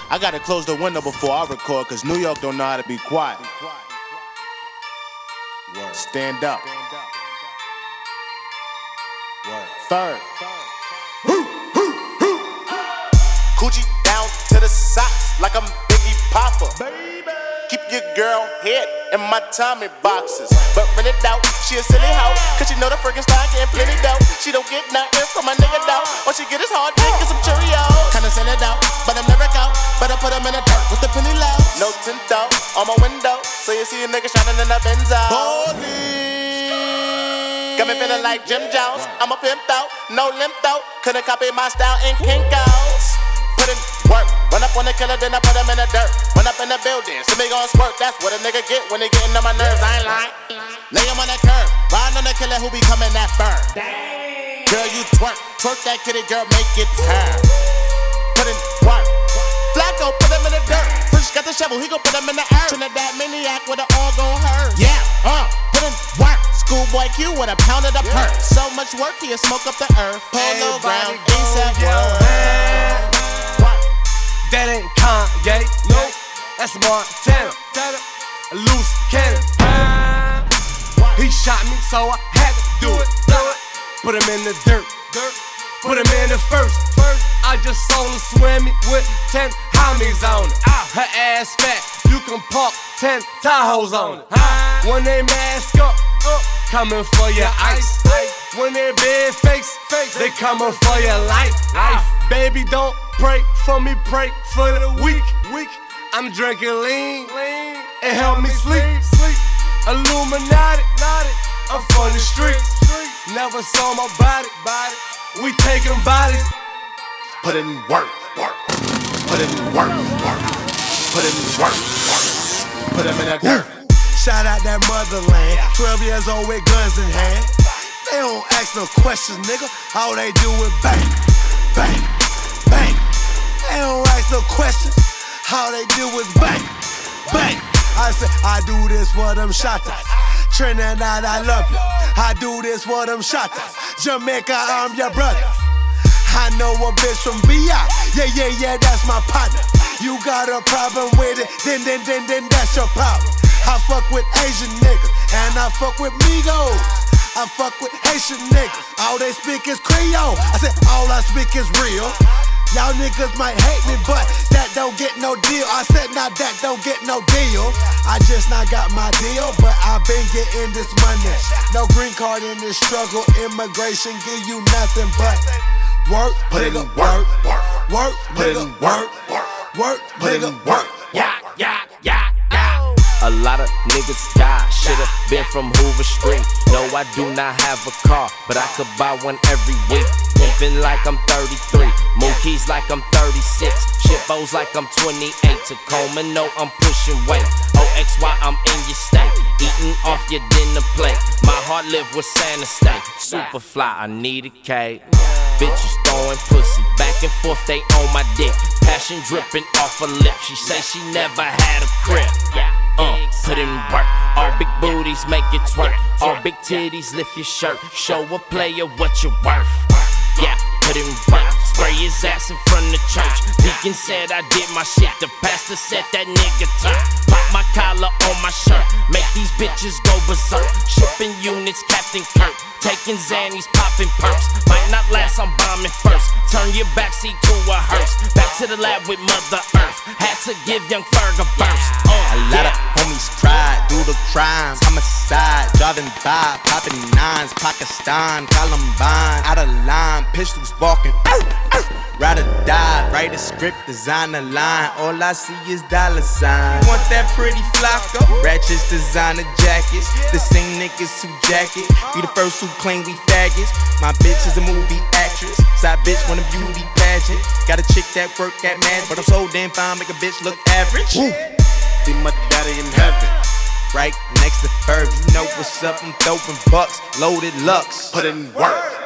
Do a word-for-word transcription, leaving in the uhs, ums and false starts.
I gotta close the window before I record, cause New York don't know how to be quiet. Word. Stand up. Word. Third. Coochie down to the socks like I'm Biggie Popper. Baby. Keep your girl head in my Tommy boxes. But rent it out, she a silly hoe, cause she know the friggin' style getting plenty dough. She don't get nothing from my nigga though. All she get is hard dick and some Cheerios. Kinda send it out, but I'm never out. But I put them in the dirt with the penny low. No tint out on my window, so you see a nigga shining in the Benzo. Holy. Got me feeling like Jim Jones. I'm a pimp though, no limp though. Couldn't copy my style in Kinko's. Put in work, run up on the killer, then I put him in the dirt. Run up in the building, see me gon' squirt. That's what a nigga get when they gettin' on my nerves. I ain't lying. Lay him on the curb, riding on the killer who be coming that firm. Girl, you twerk, twerk that kitty, girl, make it turn. Put in work. Flacco, put him in the dirt. Fresh got the shovel, he gon' put him in the earth. Trinidad maniac with it all gon' hurt. Yeah, uh, put in work. Schoolboy Q with a pound of the yeah. perk. So much work, he'll smoke up the earth. Polo ground, ASAP world. That ain't Kanye, nope, that's Montana. A loose cannon. He shot me, so I had to do it. Put him in the dirt, put him in the first. I just saw her swim me with ten homies on it. Her ass fat, you can park ten Tahoes on it. When they mask up, coming for your ice. When they big fakes, they coming for your life. Baby, don't pray for me, pray for the weak. Weak. I'm drinking lean, it help me sleep. Illuminati, I'm from the streets. Never saw my body, we taking bodies. Put in work, work. Put in work, work. Put in work, work. Put him in that dirt. Shout out that motherland, twelve years old with guns in hand. They don't ask no questions, nigga. All they do is bang, bang, bang. They don't ask no questions. All they do is bang, bang. I say, I do this for them shotters. Trinidad, I love you. I do this for them shotters. Jamaica, I'm your brother. I know a bitch from V I. Yeah, yeah, yeah, that's my partner. You got a problem with it, then, then, then, then that's your problem. I fuck with Asian niggas, and I fuck with Migos. I fuck with Haitian niggas, all they speak is Creole. I said all I speak is real. Y'all niggas might hate me, but that don't get no deal. I said nah, that don't get no deal. I just not got my deal, but I been getting this money. No green card in this struggle, immigration give you nothing but work, put nigga, in work, work, work, put nigga, in work, work, work, put in nigga, work. Yeah, yeah, yeah, yeah. A lot of niggas die, should've been from Hoover Street. No, I do not have a car, but I could buy one every week. Pimpin' like I'm thirty-three, Mookie's like I'm thirty-six, Shitbos like I'm twenty-eight. Tacoma, no, I'm pushing weight. O X Y, I'm in your state, eating off your dinner plate. My heart live with Santa State. Superfly, I need a cake. Bitches throwing pussy back and forth, they on my dick. Passion dripping off her lip. She say she never had a crib. Uh, put in work. All big booties make it twerk. All big titties lift your shirt. Show a player what you're worth. Yeah, put in work. Spray his ass in front of church. Deacon said I did my shit. The pastor said that nigga turn. Pop my collar on my shirt. Make these bitches go berserk. Shipping units, Captain Kirk. Taking Xannies, popping perks. Might not last, I'm bombing first. Turn your backseat to a hearse. Back to the lab with Mother Earth. Had to give young Ferg a verse. Uh, a lot yeah. of homies tried, do the crimes. Homicide, driving by, popping nines. Pakistan, Columbine, out of line, pistols barking. Ride or die, write a script, design a line. All I see is dollar signs. Want that pretty Flacco? Ratchets, designer jackets. The same niggas who jacket. We the first who claim we faggots. My bitch is a movie actress. Side bitch want a beauty pageant. Got a chick that work at Mad, but I'm so damn fine, make a bitch look average. Woo. See my daddy in heaven. Right next to Ferg, you know what's up, I'm throwing bucks, loaded Lux. Put in work.